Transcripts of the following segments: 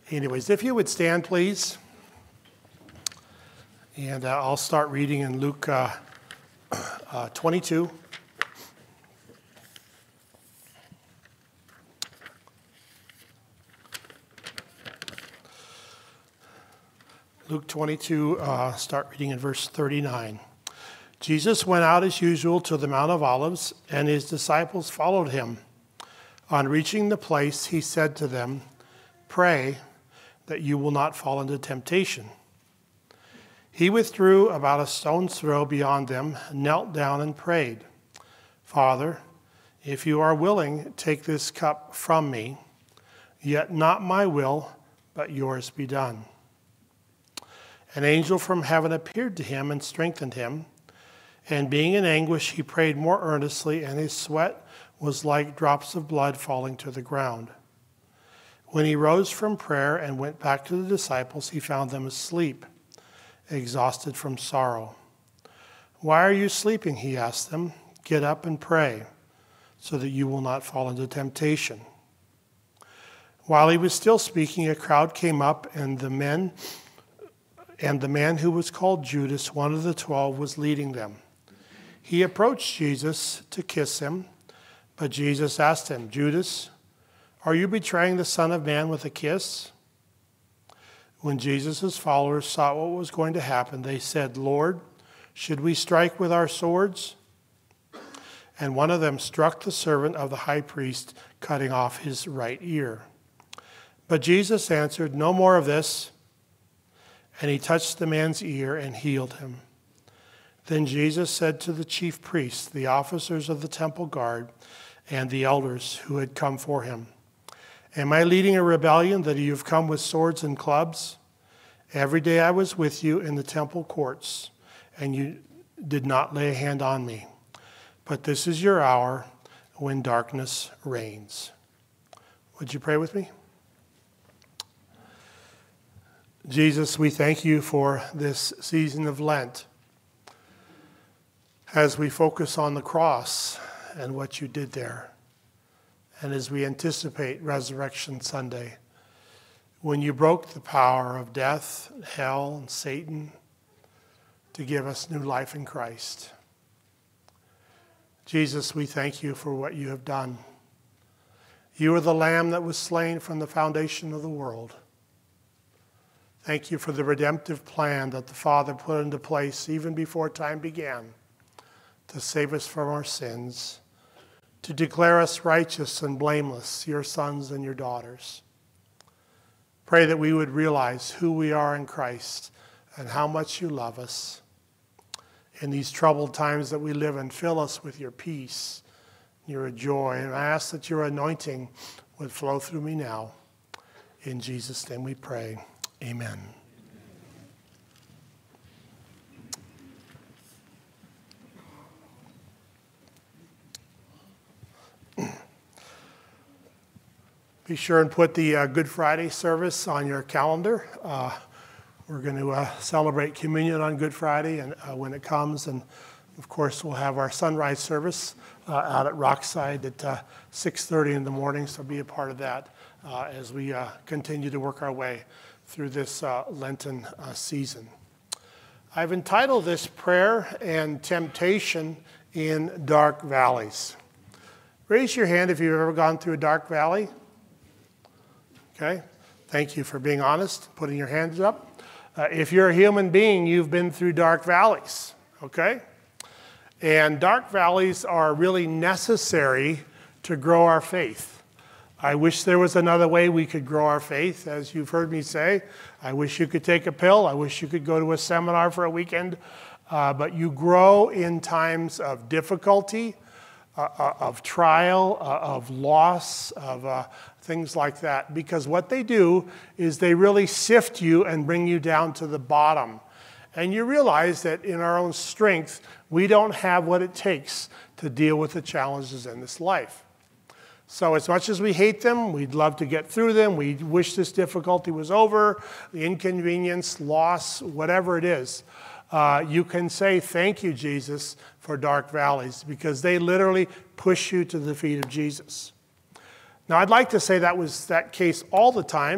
Anyways, if you would stand, please. And I'll start reading in Luke 22. Luke 22, start reading in verse 39. Jesus went out as usual to the Mount of Olives, and his disciples followed him. On reaching the place, he said to them, "Pray that you will not fall into temptation." He withdrew about a stone's throw beyond them, knelt down and prayed, "Father, if you are willing, take this cup from me, yet not my will, but yours be done." An angel from heaven appeared to him and strengthened him. And being in anguish, he prayed more earnestly, and his sweat was like drops of blood falling to the ground. When he rose from prayer and went back to the disciples, he found them asleep, exhausted from sorrow. "Why are you sleeping?" he asked them. "Get up and pray, so that you will not fall into temptation." While he was still speaking, a crowd came up, and the man who was called Judas, one of the 12, was leading them. He approached Jesus to kiss him, but Jesus asked him, "Judas, are you betraying the Son of Man with a kiss?" When Jesus' followers saw what was going to happen, they said, "Lord, should we strike with our swords?" And one of them struck the servant of the high priest, cutting off his right ear. But Jesus answered, "No more of this." And he touched the man's ear and healed him. Then Jesus said to the chief priests, the officers of the temple guard, and the elders who had come for him, "Am I leading a rebellion that you have come with swords and clubs? Every day I was with you in the temple courts, and you did not lay a hand on me. But this is your hour when darkness reigns." Would you pray with me? Jesus, we thank you for this season of Lent as we focus on the cross and what you did there, and as we anticipate Resurrection Sunday, when you broke the power of death, hell, and Satan to give us new life in Christ. Jesus, we thank you for what you have done. You are the Lamb that was slain from the foundation of the world. Thank you for the redemptive plan that the Father put into place even before time began to save us from our sins, to declare us righteous and blameless, your sons and your daughters. Pray that we would realize who we are in Christ and how much you love us. In these troubled times that we live in, fill us with your peace, your joy. And I ask that your anointing would flow through me now. In Jesus' name we pray. Amen. Be sure and put the Good Friday service on your calendar. We're going to celebrate communion on Good Friday and when it comes. And, of course, we'll have our sunrise service out at Rockside at 6:30 in the morning. So be a part of that as we continue to work our way through this Lenten season. I've entitled this Prayer and Temptation in Dark Valleys. Raise your hand if you've ever gone through a dark valley. Okay, thank you for being honest, putting your hands up. If you're a human being, you've been through dark valleys, okay? And dark valleys are really necessary to grow our faith. I wish there was another way we could grow our faith, as you've heard me say. I wish you could take a pill. I wish you could go to a seminar for a weekend. But you grow in times of difficulty, of trial, of loss, of things like that. Because what they do is they really sift you and bring you down to the bottom. And you realize that in our own strength, we don't have what it takes to deal with the challenges in this life. So as much as we hate them, we'd love to get through them. We wish this difficulty was over, the inconvenience, loss, whatever it is. You can say, "Thank you, Jesus, for dark valleys," because they literally push you to the feet of Jesus. Now, I'd like to say that was that case all the time,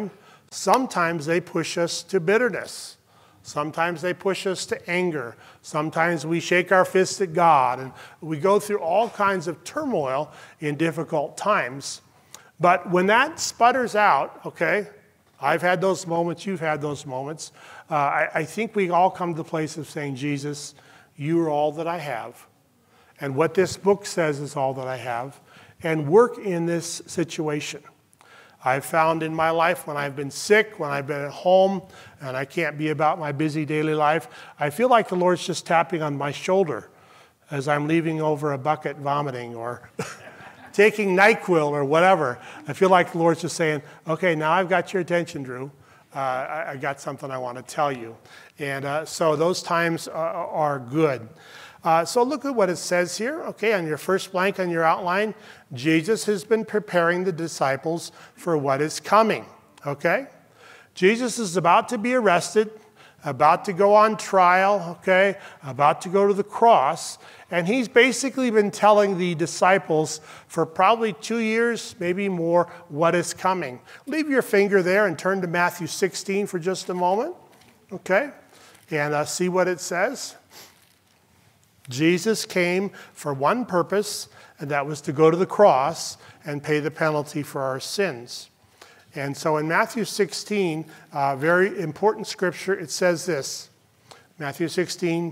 Sometimes they push us to bitterness. Sometimes they push us to anger. Sometimes we shake our fist at God, and we go through all kinds of turmoil in difficult times. But when that sputters out, okay, I've had those moments, you've had those moments. I think we all come to the place of saying, Jesus, you are all that I have. And what this book says is all that I have. And work in this situation. I've found in my life when I've been sick, when I've been at home, and I can't be about my busy daily life, I feel like the Lord's just tapping on my shoulder as I'm leaving over a bucket vomiting or taking NyQuil or whatever. I feel like the Lord's just saying, okay, now I've got your attention, Drew. I got something I want to tell you. And so those times are good. So look at what it says here. Okay, on your first blank on your outline, Jesus has been preparing the disciples for what is coming. Okay? Jesus is about to be arrested, about to go on trial, okay, about to go to the cross. And he's basically been telling the disciples for probably 2 years, maybe more, what is coming. Leave your finger there and turn to Matthew 16 for just a moment. Okay? And see what it says. Jesus came for one purpose, and that was to go to the cross and pay the penalty for our sins. And so in Matthew 16, very important scripture, it says this. Matthew 16,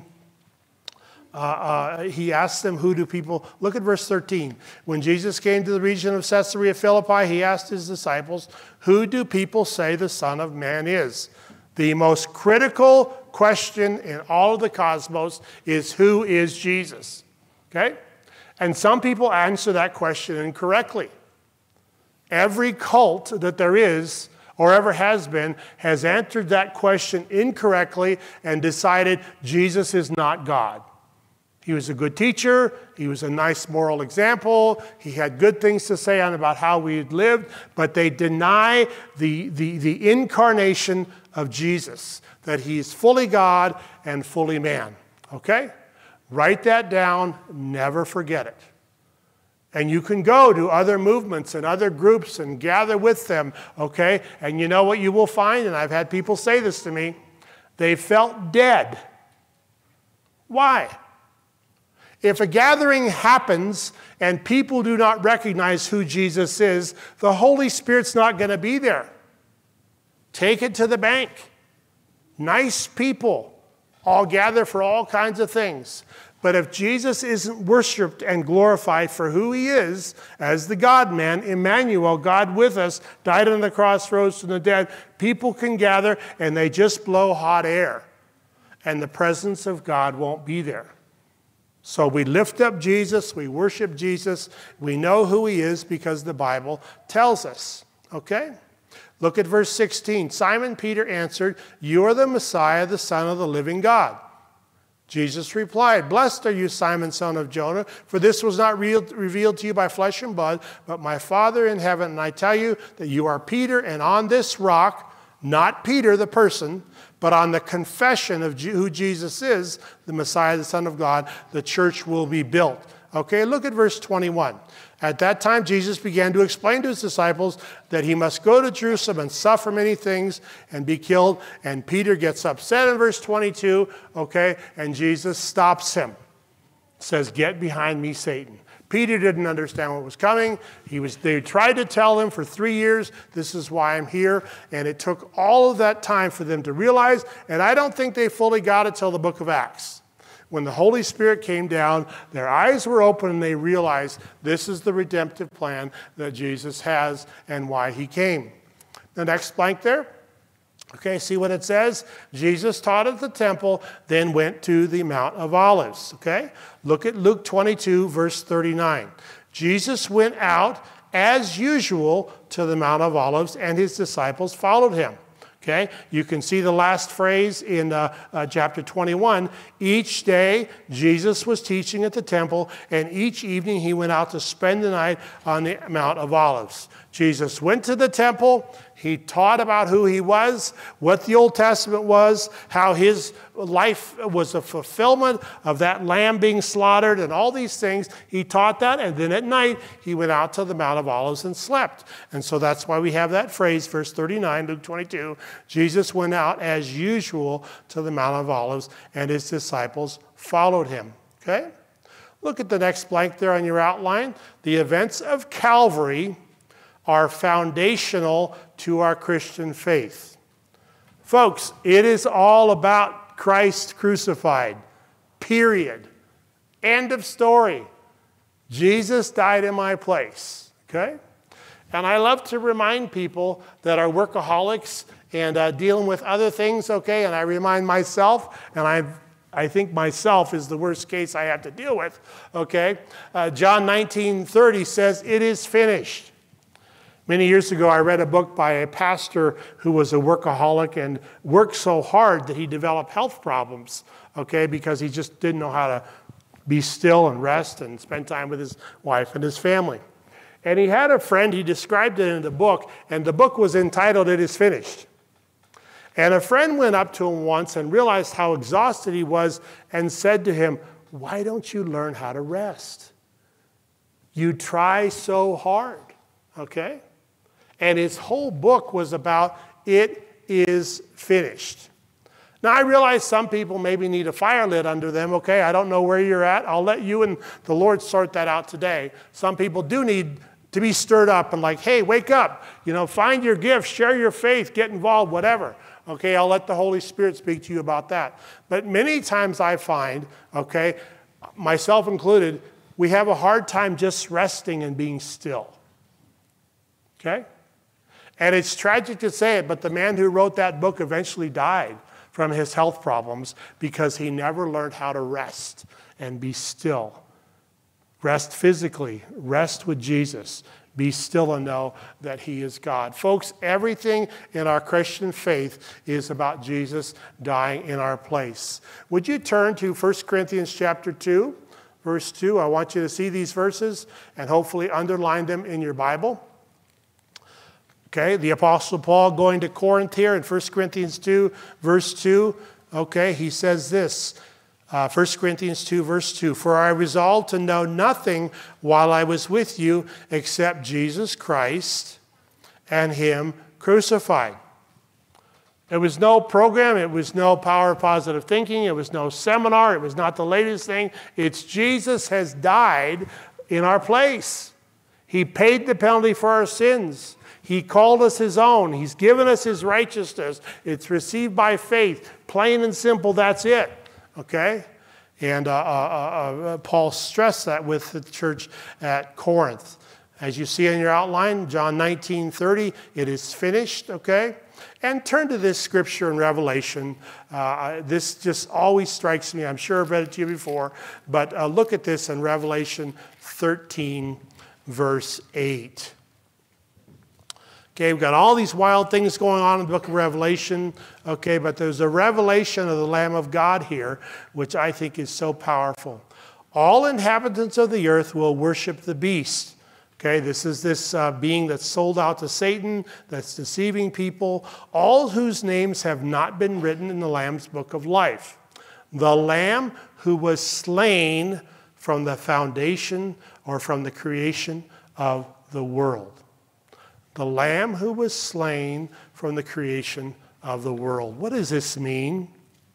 he asked them, who do people... Look at verse 13. When Jesus came to the region of Caesarea Philippi, he asked his disciples, who do people say the Son of Man is? The most critical question in all of the cosmos is, who is Jesus? Okay? And some people answer that question incorrectly. Every cult that there is or ever has been has answered that question incorrectly and decided Jesus is not God. He was a good teacher. He was a nice moral example. He had good things to say about how we lived, but they deny the incarnation of Jesus, that he's fully God and fully man. Okay? Write that down. Never forget it. And you can go to other movements and other groups and gather with them, okay? And you know what you will find, and I've had people say this to me, they felt dead. Why? If a gathering happens and people do not recognize who Jesus is, the Holy Spirit's not going to be there. Take it to the bank. Nice people all gather for all kinds of things. But if Jesus isn't worshiped and glorified for who he is, as the God-man, Emmanuel, God with us, died on the cross, rose from the dead, people can gather and they just blow hot air. And the presence of God won't be there. So we lift up Jesus, we worship Jesus, we know who he is because the Bible tells us. Okay? Look at verse 16. Simon Peter answered, "You are the Messiah, the Son of the living God." Jesus replied, "Blessed are you, Simon, son of Jonah, for this was not revealed to you by flesh and blood, but my Father in heaven. And I tell you that you are Peter, and on this rock, not Peter the person, but on the confession of who Jesus is, the Messiah, the Son of God, the church will be built." Okay, look at verse 21. At that time, Jesus began to explain to his disciples that he must go to Jerusalem and suffer many things and be killed. And Peter gets upset in verse 22, okay, and Jesus stops him. Says, "Get behind me, Satan." Peter didn't understand what was coming. They tried to tell him for 3 years, this is why I'm here. And it took all of that time for them to realize, and I don't think they fully got it till the book of Acts. When the Holy Spirit came down, their eyes were open and they realized this is the redemptive plan that Jesus has and why he came. The next blank there. Okay, see what it says? Jesus taught at the temple, then went to the Mount of Olives. Okay? Look at Luke 22, verse 39. Jesus went out as usual to the Mount of Olives and his disciples followed him. Okay, you can see the last phrase in chapter 21. Each day, Jesus was teaching at the temple, and each evening he went out to spend the night on the Mount of Olives. Jesus went to the temple, He taught about who he was, what the Old Testament was, how his life was a fulfillment of that lamb being slaughtered and all these things. He taught that, and then at night he went out to the Mount of Olives and slept. And so that's why we have that phrase, verse 39, Luke 22, Jesus went out as usual to the Mount of Olives, and his disciples followed him. Okay? Look at the next blank there on your outline. The events of Calvary are foundational to our Christian faith. Folks, it is all about Christ crucified. Period. End of story. Jesus died in my place. Okay? And I love to remind people that are workaholics and dealing with other things, okay? And I remind myself, and I think myself is the worst case I have to deal with, okay? John 19:30 says, "It is finished." Many years ago, I read a book by a pastor who was a workaholic and worked so hard that he developed health problems, okay, because he just didn't know how to be still and rest and spend time with his wife and his family. And he had a friend, he described it in the book, and the book was entitled, "It is Finished." And a friend went up to him once and realized how exhausted he was and said to him, "Why don't you learn how to rest? You try so hard," okay? And his whole book was about, it is finished. Now, I realize some people maybe need a fire lit under them, okay? I don't know where you're at. I'll let you and the Lord sort that out today. Some people do need to be stirred up and like, hey, wake up. You know, find your gift, share your faith, get involved, whatever. Okay, I'll let the Holy Spirit speak to you about that. But many times I find, okay, myself included, we have a hard time just resting and being still. Okay? And it's tragic to say it, but the man who wrote that book eventually died from his health problems because he never learned how to rest and be still. Rest physically, rest with Jesus. Be still and know that he is God. Folks, everything in our Christian faith is about Jesus dying in our place. Would you turn to 1 Corinthians chapter 2, verse 2? I want you to see these verses and hopefully underline them in your Bible. Okay, the Apostle Paul going to Corinth here in 1 Corinthians 2, verse 2. Okay, he says this. 1 Corinthians 2, verse 2, "For I resolved to know nothing while I was with you except Jesus Christ and him crucified." It was no program. It was no power of positive thinking. It was no seminar. It was not the latest thing. It's Jesus has died in our place. He paid the penalty for our sins. He called us his own. He's given us his righteousness. It's received by faith. Plain and simple, that's it. Okay? And Paul stressed that with the church at Corinth. As you see in your outline, John 19:30, it is finished, okay? And turn to this scripture in Revelation. This just always strikes me. I'm sure I've read it to you before. But look at this in Revelation 13, verse 8. Okay, we've got all these wild things going on in the book of Revelation, okay, but there's a revelation of the Lamb of God here, which I think is so powerful. All inhabitants of the earth will worship the beast. Okay, this is this being that's sold out to Satan, that's deceiving people, all whose names have not been written in the Lamb's book of life. The Lamb who was slain from the foundation or from the creation of the world. The Lamb who was slain from the creation of the world. What does this mean?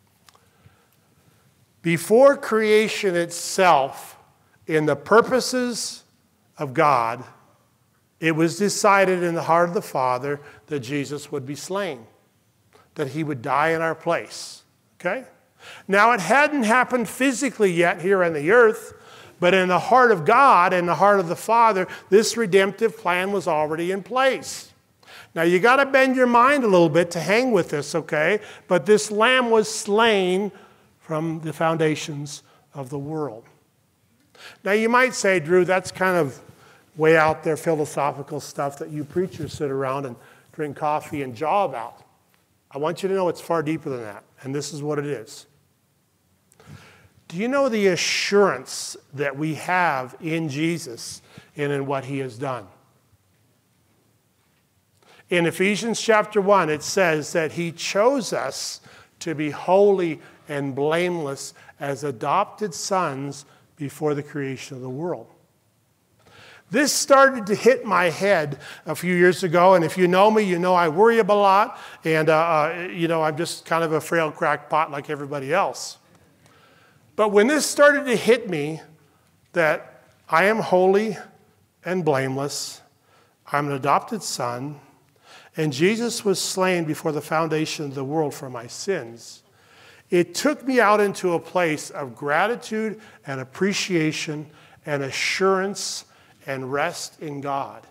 Before creation itself, in the purposes of God, it was decided in the heart of the Father that Jesus would be slain, that he would die in our place. Okay? Now, it hadn't happened physically yet here on the earth, but in the heart of God and the heart of the Father, this redemptive plan was already in place. Now, you got to bend your mind a little bit to hang with this, okay? But this lamb was slain from the foundations of the world. Now, you might say, Drew, that's kind of way out there philosophical stuff that you preachers sit around and drink coffee and jaw about. I want you to know it's far deeper than that, and this is what it is. Do you know the assurance that we have in Jesus and in what he has done? In Ephesians chapter 1, it says that he chose us to be holy and blameless as adopted sons before the creation of the world. This started to hit my head a few years ago, and if you know me, you know I worry a lot, and I'm just kind of a frail crackpot like everybody else. But when this started to hit me, that I am holy and blameless, I'm an adopted son, and Jesus was slain before the foundation of the world for my sins, it took me out into a place of gratitude and appreciation and assurance and rest in God.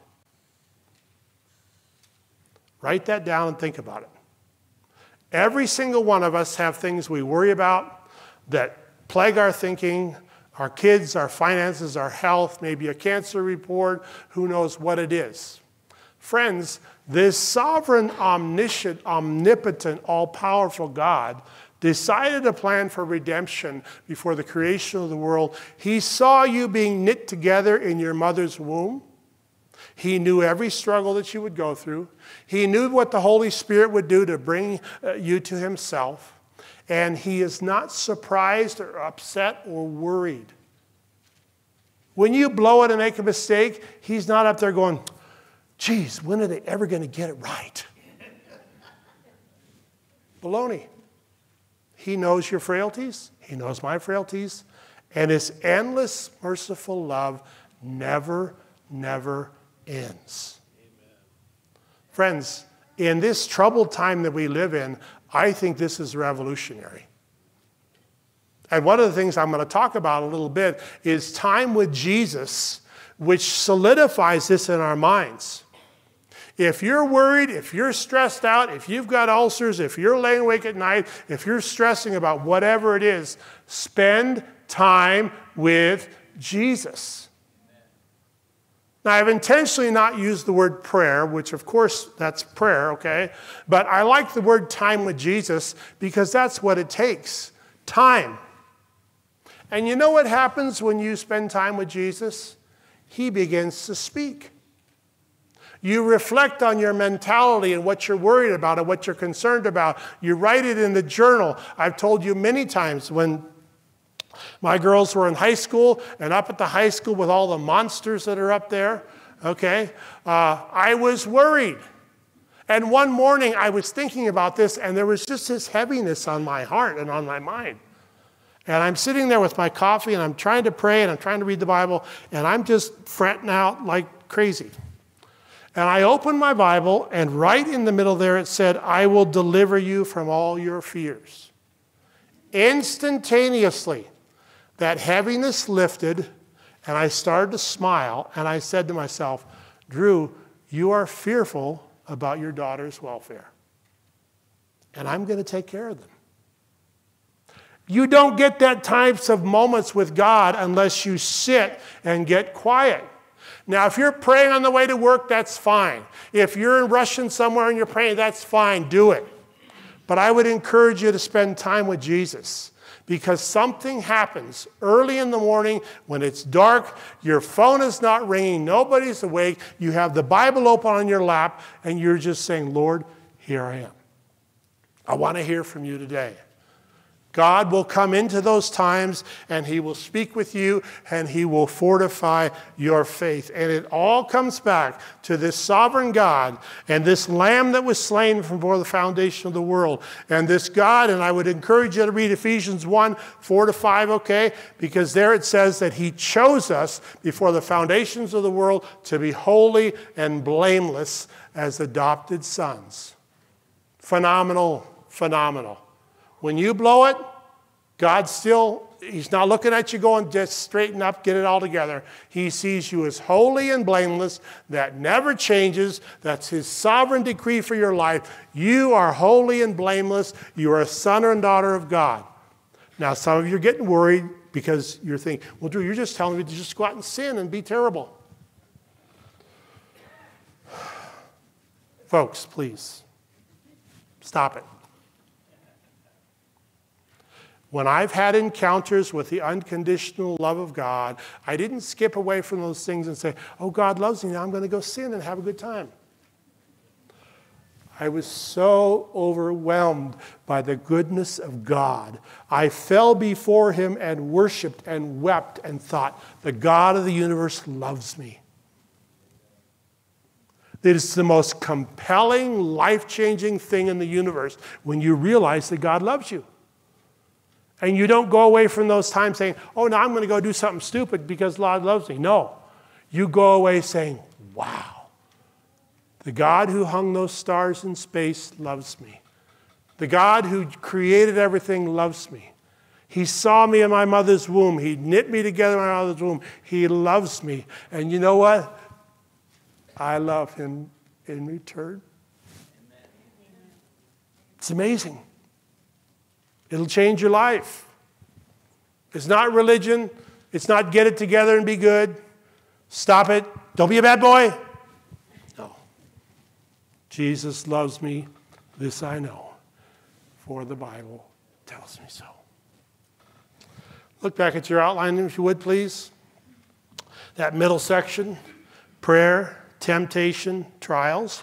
Write that down and think about it. Every single one of us have things we worry about that plague our thinking, our kids, our finances, our health, maybe a cancer report, who knows what it is. Friends, this sovereign, omniscient, omnipotent, all-powerful God decided a plan for redemption before the creation of the world. He saw you being knit together in your mother's womb. He knew every struggle that you would go through. He knew what the Holy Spirit would do to bring you to himself. And he is not surprised or upset or worried. When you blow it and make a mistake, he's not up there going, geez, when are they ever going to get it right? Baloney. He knows your frailties. He knows my frailties. And his endless, merciful love never, never ends. Amen. Friends, in this troubled time that we live in, I think this is revolutionary. And one of the things I'm going to talk about a little bit is time with Jesus, which solidifies this in our minds. If you're worried, if you're stressed out, if you've got ulcers, if you're laying awake at night, if you're stressing about whatever it is, spend time with Jesus. Now, I've intentionally not used the word prayer, which of course that's prayer, okay? But I like the word time with Jesus because that's what it takes, time. And you know what happens when you spend time with Jesus? He begins to speak. You reflect on your mentality and what you're worried about and what you're concerned about. You write it in the journal. I've told you many times when my girls were in high school and up at the high school with all the monsters that are up there, okay, I was worried. And one morning I was thinking about this and there was just this heaviness on my heart and on my mind. And I'm sitting there with my coffee and I'm trying to pray and I'm trying to read the Bible and I'm just fretting out like crazy. And I opened my Bible, and right in the middle there it said, I will deliver you from all your fears. Instantaneously, that heaviness lifted, and I started to smile, and I said to myself, Drew, you are fearful about your daughter's welfare, and I'm going to take care of them. You don't get that types of moments with God unless you sit and get quiet. Now, if you're praying on the way to work, that's fine. If you're rushing somewhere and you're praying, that's fine. Do it. But I would encourage you to spend time with Jesus because something happens early in the morning when it's dark, your phone is not ringing, nobody's awake, you have the Bible open on your lap, and you're just saying, Lord, here I am. I want to hear from you today. God will come into those times and he will speak with you and he will fortify your faith. And it all comes back to this sovereign God and this lamb that was slain before the foundation of the world. And this God, and I would encourage you to read Ephesians 1, 4-5, okay? Because there it says that he chose us before the foundations of the world to be holy and blameless as adopted sons. Phenomenal, phenomenal. When you blow it, God still, he's not looking at you going, just straighten up, get it all together. He sees you as holy and blameless. That never changes. That's his sovereign decree for your life. You are holy and blameless. You are a son and daughter of God. Now, some of you are getting worried because you're thinking, well, Drew, you're just telling me to just go out and sin and be terrible. Folks, please, stop it. When I've had encounters with the unconditional love of God, I didn't skip away from those things and say, oh, God loves me, now I'm going to go sin and have a good time. I was so overwhelmed by the goodness of God. I fell before him and worshiped and wept and thought, the God of the universe loves me. It is the most compelling, life-changing thing in the universe when you realize that God loves you. And you don't go away from those times saying, oh, now I'm going to go do something stupid because God loves me. No. You go away saying, wow. The God who hung those stars in space loves me. The God who created everything loves me. He saw me in my mother's womb. He knit me together in my mother's womb. He loves me. And you know what? I love him in return. It's amazing. It'll change your life. It's not religion. It's not get it together and be good. Stop it. Don't be a bad boy. No. Jesus loves me. This I know, for the Bible tells me so. Look back at your outline, if you would, please. That middle section, prayer, temptation, trials.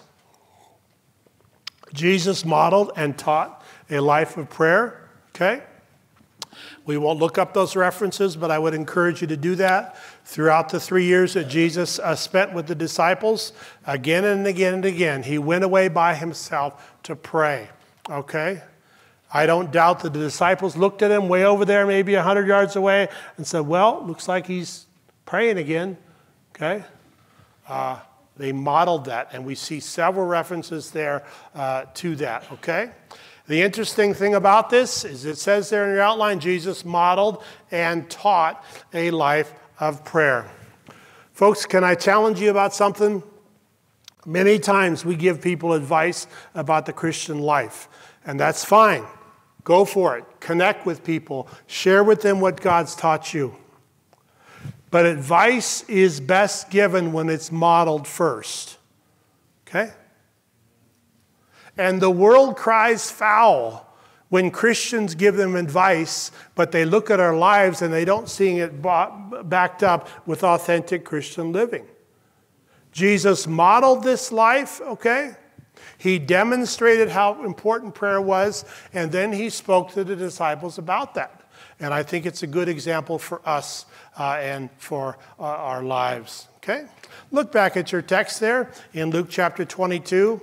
Jesus modeled and taught a life of prayer, okay? We won't look up those references, but I would encourage you to do that throughout the 3 years that Jesus spent with the disciples. Again and again and again, he went away by himself to pray, okay? I don't doubt that the disciples looked at him way over there, maybe 100 yards away, and said, well, looks like he's praying again, okay? They modeled that, and we see several references there to that, okay? The interesting thing about this is it says there in your outline, Jesus modeled and taught a life of prayer. Folks, can I challenge you about something? Many times we give people advice about the Christian life, and that's fine. Go for it. Connect with people. Share with them what God's taught you. But advice is best given when it's modeled first. Okay? And the world cries foul when Christians give them advice, but they look at our lives and they don't see it backed up with authentic Christian living. Jesus modeled this life, okay? He demonstrated how important prayer was, and then he spoke to the disciples about that. And I think it's a good example for us and for our lives, okay? Look back at your text there in Luke chapter 22.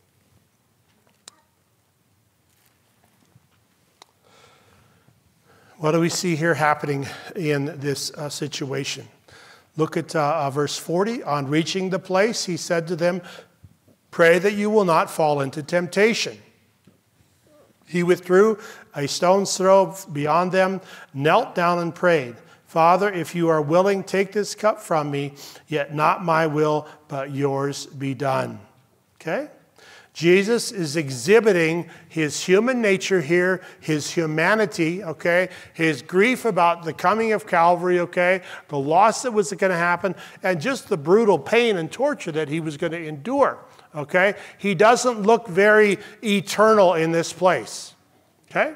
What do we see here happening in this situation? Look at verse 40. On reaching the place, he said to them, pray that you will not fall into temptation. He withdrew a stone's throw beyond them, knelt down and prayed, Father, if you are willing, take this cup from me, yet not my will, but yours be done. Okay? Jesus is exhibiting his human nature here, his humanity, okay, his grief about the coming of Calvary, okay, the loss that was going to happen, and just the brutal pain and torture that he was going to endure, okay. He doesn't look very eternal in this place, okay.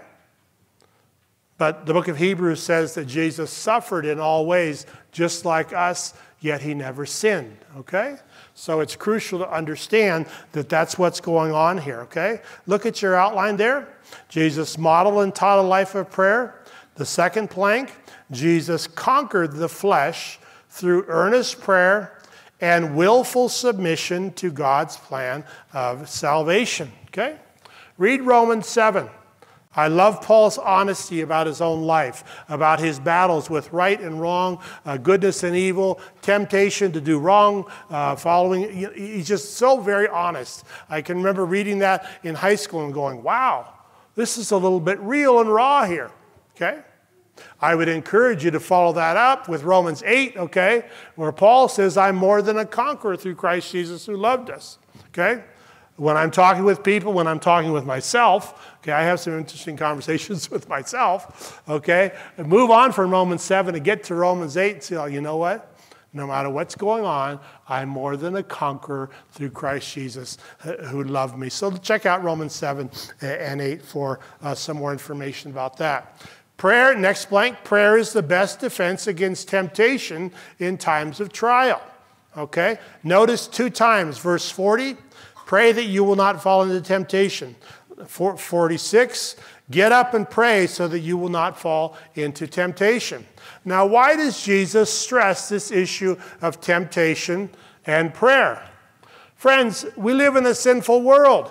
But the book of Hebrews says that Jesus suffered in all ways, just like us, yet he never sinned, okay. So it's crucial to understand that that's what's going on here, okay? Look at your outline there. Jesus modeled and taught a life of prayer. The second plank, Jesus conquered the flesh through earnest prayer and willful submission to God's plan of salvation, okay? Read Romans 7. I love Paul's honesty about his own life, about his battles with right and wrong, goodness and evil, temptation to do wrong, following. He's just so very honest. I can remember reading that in high school and going, wow, this is a little bit real and raw here, okay? I would encourage you to follow that up with Romans 8, okay, where Paul says, I'm more than a conqueror through Christ Jesus who loved us, okay? When I'm talking with people, when I'm talking with myself, okay, I have some interesting conversations with myself, okay? And move on from Romans 7 and get to Romans 8 and say, oh, you know what? No matter what's going on, I'm more than a conqueror through Christ Jesus who loved me. So check out Romans 7 and 8 for some more information about that. Prayer, next blank, prayer is the best defense against temptation in times of trial, okay? Notice 2 times, verse 40, Pray that you will not fall into temptation. 46, get up and pray so that you will not fall into temptation. Now, why does Jesus stress this issue of temptation and prayer? Friends, we live in a sinful world.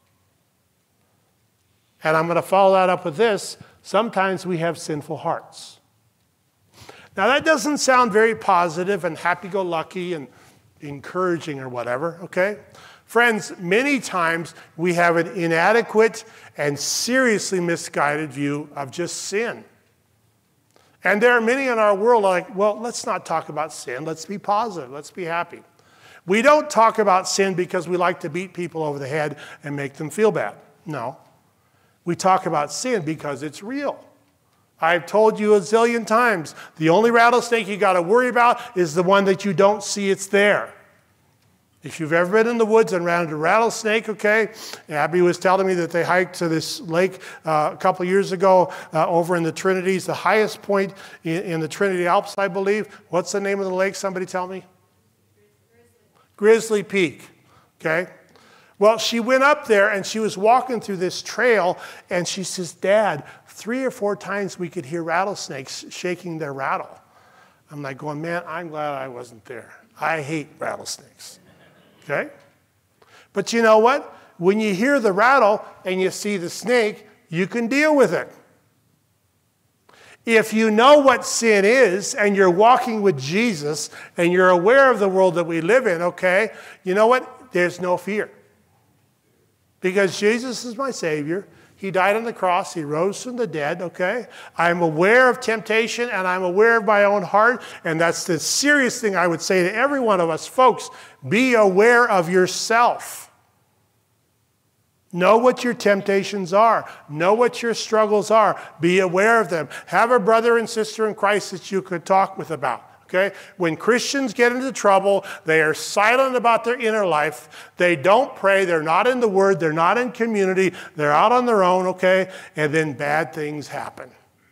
And I'm going to follow that up with this. Sometimes we have sinful hearts. Now, that doesn't sound very positive and happy-go-lucky and encouraging or whatever, okay? Friends, many times we have an inadequate and seriously misguided view of just sin. And there are many in our world like, well, let's not talk about sin. Let's be positive. Let's be happy. We don't talk about sin because we like to beat people over the head and make them feel bad. No. We talk about sin because it's real. I've told you a zillion times, the only rattlesnake you got to worry about is the one that you don't see it's there. If you've ever been in the woods and ran into a rattlesnake, okay, Abby was telling me that they hiked to this lake a couple years ago over in the Trinities, the highest point in the Trinity Alps, I believe. What's the name of the lake? Somebody tell me. Grizzly Peak, okay? Well, she went up there and she was walking through this trail and she says, Dad, 3 or 4 times we could hear rattlesnakes shaking their rattle. I'm like going, man, I'm glad I wasn't there. I hate rattlesnakes. Okay? But you know what? When you hear the rattle and you see the snake, you can deal with it. If you know what sin is and you're walking with Jesus and you're aware of the world that we live in, okay, you know what? There's no fear. Because Jesus is my Savior. He died on the cross. He rose from the dead, okay? I'm aware of temptation and I'm aware of my own heart. And that's the serious thing I would say to every one of us. Folks, be aware of yourself. Know what your temptations are. Know what your struggles are. Be aware of them. Have a brother and sister in Christ that you could talk with about. Okay? When Christians get into trouble, they are silent about their inner life. They don't pray. They're not in the Word. They're not in community. They're out on their own, okay? And then bad things happen.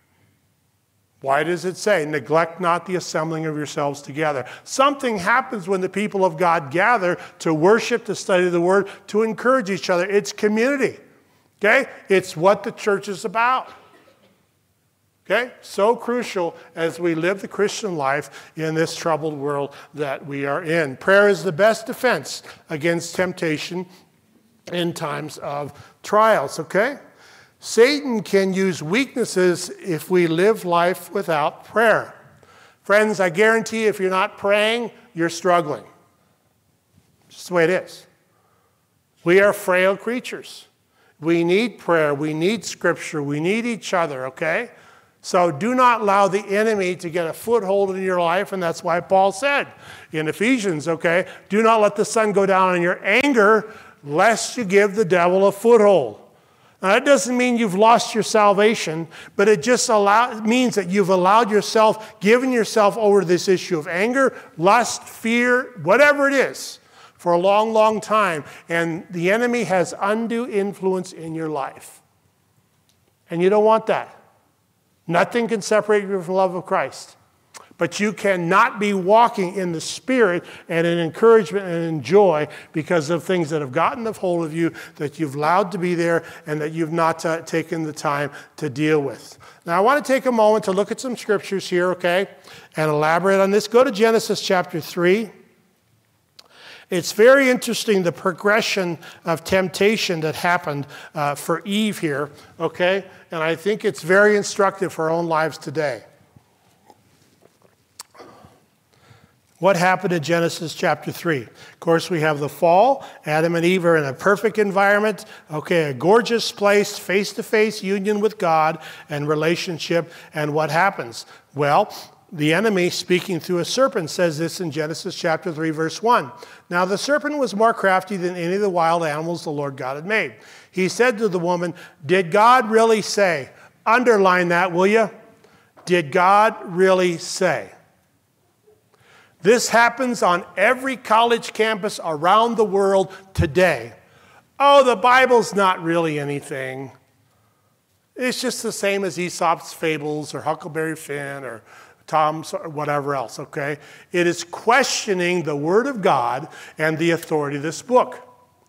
Why does it say, neglect not the assembling of yourselves together? Something happens when the people of God gather to worship, to study the Word, to encourage each other. It's community, okay? It's what the church is about. Okay? So crucial as we live the Christian life in this troubled world that we are in. Prayer is the best defense against temptation in times of trials, okay? Satan can use weaknesses if we live life without prayer. Friends, I guarantee if you're not praying, you're struggling. It's just the way it is. We are frail creatures. We need prayer. We need Scripture. We need each other, okay? So do not allow the enemy to get a foothold in your life, and that's why Paul said in Ephesians, okay, do not let the sun go down in your anger, lest you give the devil a foothold. Now, that doesn't mean you've lost your salvation, but it just means that you've allowed yourself, given yourself over to this issue of anger, lust, fear, whatever it is, for a long, long time, and the enemy has undue influence in your life. And you don't want that. Nothing can separate you from the love of Christ. But you cannot be walking in the Spirit and in encouragement and in joy because of things that have gotten a hold of you that you've allowed to be there and that you've not taken the time to deal with. Now, I want to take a moment to look at some scriptures here, okay, and elaborate on this. Go to Genesis chapter 3. It's very interesting, the progression of temptation that happened for Eve here, okay? And I think it's very instructive for our own lives today. What happened in Genesis chapter 3? Of course, we have the fall. Adam and Eve are in a perfect environment, okay, a gorgeous place, face-to-face union with God and relationship. And what happens? Well, the enemy, speaking through a serpent, says this in Genesis chapter 3, verse 1. Now the serpent was more crafty than any of the wild animals the Lord God had made. He said to the woman, did God really say? Underline that, will you? Did God really say? This happens on every college campus around the world today. Oh, the Bible's not really anything. It's just the same as Aesop's Fables or Huckleberry Finn or Tom's or whatever else, okay? It is questioning the Word of God and the authority of this book.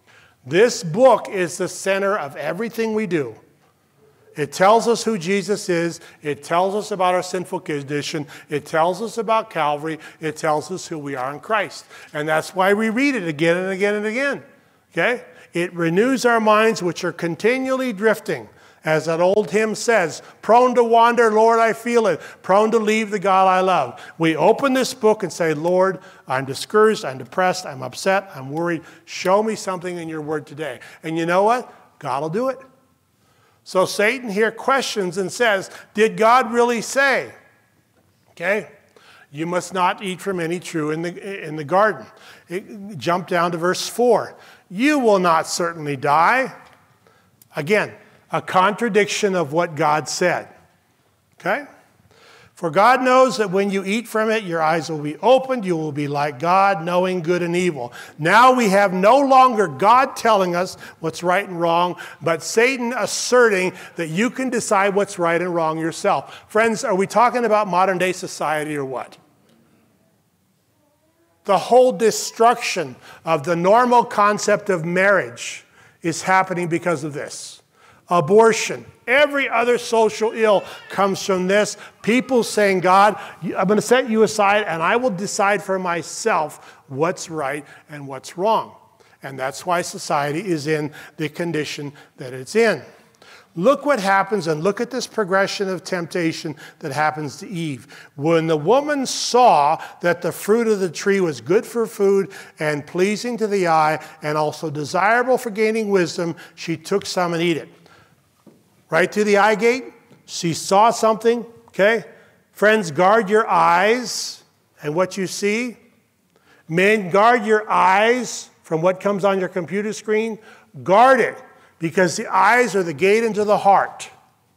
This book is the center of everything we do. It tells us who Jesus is. It tells us about our sinful condition. It tells us about Calvary. It tells us who we are in Christ. And that's why we read it again and again and again. Okay? It renews our minds, which are continually drifting. As that old hymn says, prone to wander, Lord, I feel it. Prone to leave the God I love. We open this book and say, Lord, I'm discouraged, I'm depressed, I'm upset, I'm worried. Show me something in your word today. And you know what? God will do it. So Satan here questions and says, did God really say? Okay? You must not eat from any tree in the garden. Jump down to verse 4. You will not certainly die. Again, a contradiction of what God said. Okay? For God knows that when you eat from it, your eyes will be opened. You will be like God, knowing good and evil. Now we have no longer God telling us what's right and wrong, but Satan asserting that you can decide what's right and wrong yourself. Friends, are we talking about modern day society or what? The whole destruction of the normal concept of marriage is happening because of this. Abortion, every other social ill comes from this. People saying, God, I'm going to set you aside and I will decide for myself what's right and what's wrong. And that's why society is in the condition that it's in. Look what happens, and look at this progression of temptation that happens to Eve. When the woman saw that the fruit of the tree was good for food and pleasing to the eye and also desirable for gaining wisdom, she took some and ate it. Right through the eye gate, she saw something, okay? Friends, guard your eyes and what you see. Men, guard your eyes from what comes on your computer screen. Guard it, because the eyes are the gate into the heart.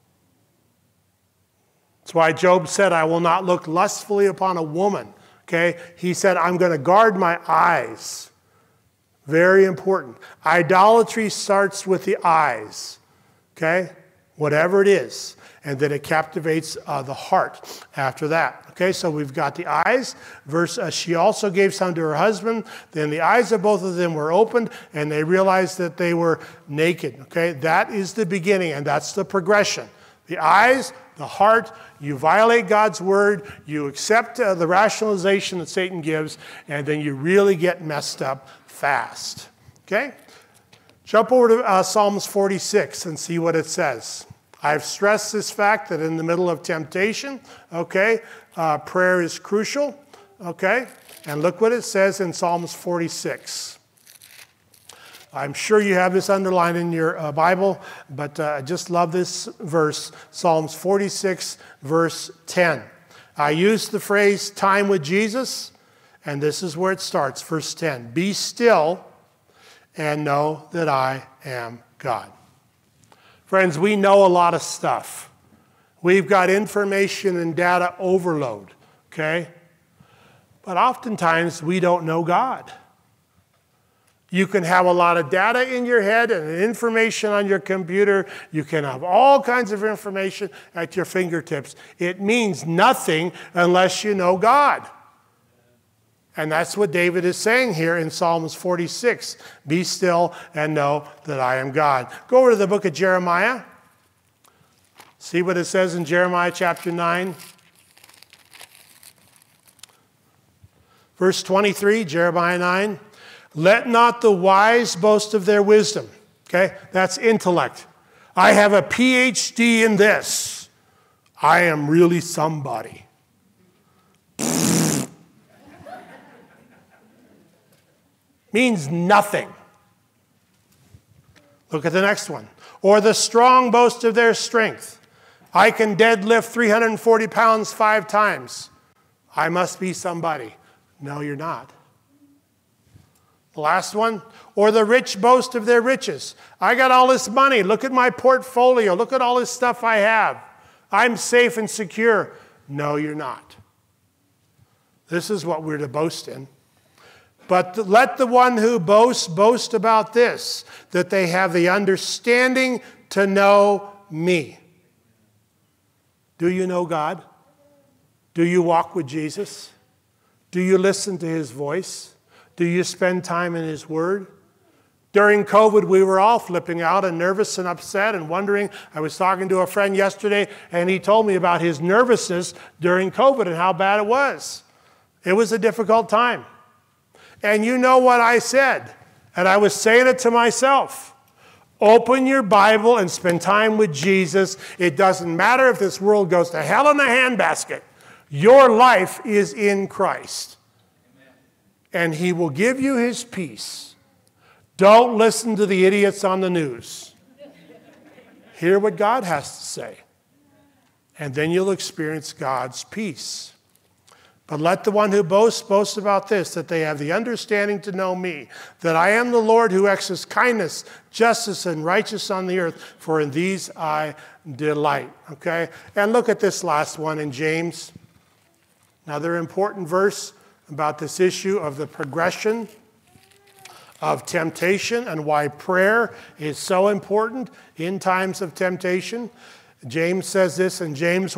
That's why Job said, I will not look lustfully upon a woman, okay? He said, I'm going to guard my eyes. Very important. Idolatry starts with the eyes, okay? Whatever it is, and then it captivates the heart after that. Okay, so we've got the eyes. She also gave some to her husband. Then the eyes of both of them were opened, and they realized that they were naked. Okay, that is the beginning, and that's the progression. The eyes, the heart, you violate God's word, you accept the rationalization that Satan gives, and then you really get messed up fast. Okay? Jump over to Psalms 46 and see what it says. I've stressed this fact that in the middle of temptation, okay, prayer is crucial, okay? And look what it says in Psalms 46. I'm sure you have this underlined in your Bible, but I just love this verse, Psalms 46, verse 10. I use the phrase time with Jesus, and this is where it starts, verse 10. Be still and know that I am God. Friends, we know a lot of stuff. We've got information and data overload, okay? But oftentimes we don't know God. You can have a lot of data in your head and information on your computer. You can have all kinds of information at your fingertips. It means nothing unless you know God. And that's what David is saying here in Psalms 46. Be still and know that I am God. Go over to the book of Jeremiah. See what it says in Jeremiah chapter 9. Verse 23, Jeremiah 9. Let not the wise boast of their wisdom. Okay, that's intellect. I have a PhD in this. I am really somebody. Means nothing. Look at the next one. Or the strong boast of their strength. I can deadlift 340 pounds 5 times. I must be somebody. No, you're not. The last one. Or the rich boast of their riches. I got all this money. Look at my portfolio. Look at all this stuff I have. I'm safe and secure. No, you're not. This is what we're to boast in. But let the one who boasts boast about this, that they have the understanding to know me. Do you know God? Do you walk with Jesus? Do you listen to his voice? Do you spend time in his word? During COVID, we were all flipping out and nervous and upset and wondering. I was talking to a friend yesterday, and he told me about his nervousness during COVID and how bad it was. It was a difficult time. And you know what I said, and I was saying it to myself. Open your Bible and spend time with Jesus. It doesn't matter if this world goes to hell in a handbasket. Your life is in Christ. And he will give you his peace. Don't listen to the idiots on the news. Hear what God has to say. And then you'll experience God's peace. But let the one who boasts boast about this, that they have the understanding to know me, that I am the Lord who exercises kindness, justice, and righteousness on the earth, for in these I delight. Okay? And look at this last one in James. Another important verse about this issue of the progression of temptation and why prayer is so important in times of temptation. James says this in James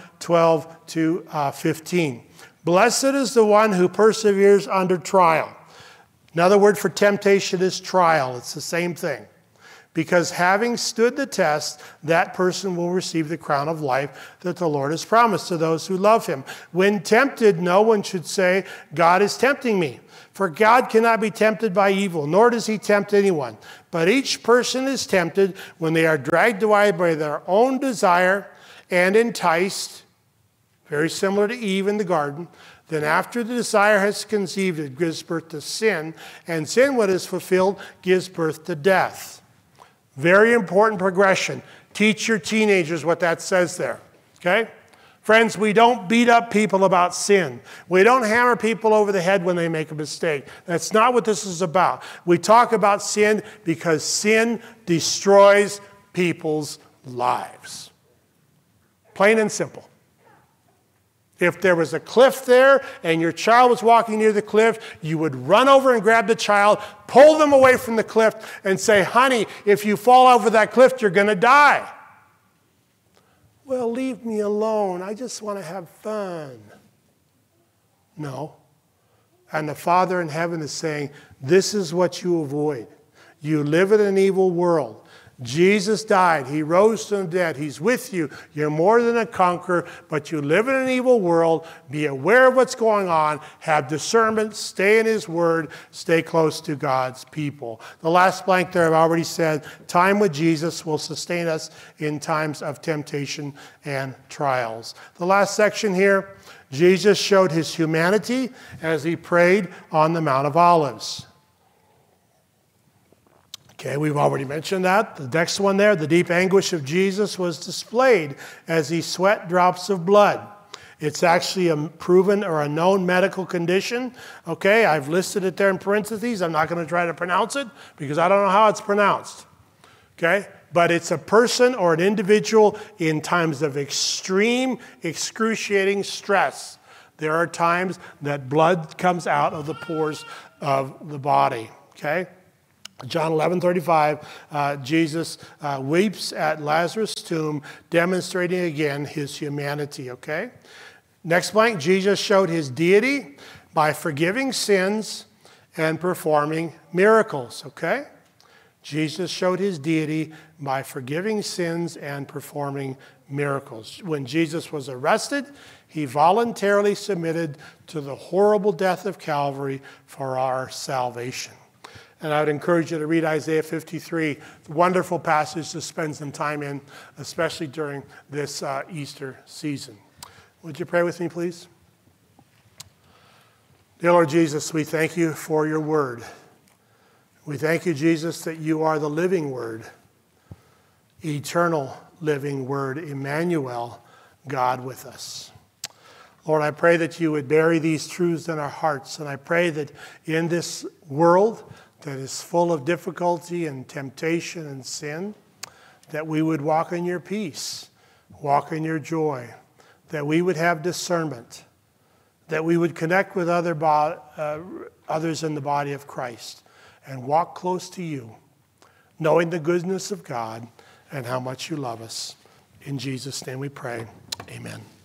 1:12-15. Blessed is the one who perseveres under trial. Another word for temptation is trial. It's the same thing. Because having stood the test, that person will receive the crown of life that the Lord has promised to those who love him. When tempted, no one should say, God is tempting me. For God cannot be tempted by evil, nor does he tempt anyone. But each person is tempted when they are dragged away by their own desire and enticed, very similar to Eve in the garden. Then after the desire has conceived, it gives birth to sin. And sin, when it is fulfilled, gives birth to death. Very important progression. Teach your teenagers what that says there. Okay? Friends, we don't beat up people about sin. We don't hammer people over the head when they make a mistake. That's not what this is about. We talk about sin because sin destroys people's lives. Plain and simple. If there was a cliff there and your child was walking near the cliff, you would run over and grab the child, pull them away from the cliff, and say, honey, if you fall over that cliff, you're going to die. Well, leave me alone. I just want to have fun. No. And the Father in heaven is saying, this is what you avoid. You live in an evil world. Jesus died. He rose from the dead. He's with you. You're more than a conqueror, but you live in an evil world. Be aware of what's going on. Have discernment. Stay in his word. Stay close to God's people. The last blank there, I've already said, time with Jesus will sustain us in times of temptation and trials. The last section here, Jesus showed his humanity as he prayed on the Mount of Olives. Okay, we've already mentioned that. The next one there, the deep anguish of Jesus was displayed as he sweat drops of blood. It's actually a proven or a known medical condition. Okay, I've listed it there in parentheses. I'm not going to try to pronounce it because I don't know how it's pronounced. Okay, but it's a person or an individual in times of extreme, excruciating stress. There are times that blood comes out of the pores of the body. Okay. John 11:35, Jesus weeps at Lazarus' tomb, demonstrating again his humanity, okay? Next blank, Jesus showed his deity by forgiving sins and performing miracles, okay? Jesus showed his deity by forgiving sins and performing miracles. When Jesus was arrested, he voluntarily submitted to the horrible death of Calvary for our salvation. And I would encourage you to read Isaiah 53, a wonderful passage to spend some time in, especially during this Easter season. Would you pray with me, please? Dear Lord Jesus, we thank you for your word. We thank you, Jesus, that you are the living word, eternal living word, Emmanuel, God with us. Lord, I pray that you would bury these truths in our hearts, and I pray that in this world that is full of difficulty and temptation and sin, that we would walk in your peace, walk in your joy, that we would have discernment, that we would connect with others in the body of Christ and walk close to you, knowing the goodness of God and how much you love us. In Jesus' name we pray. Amen.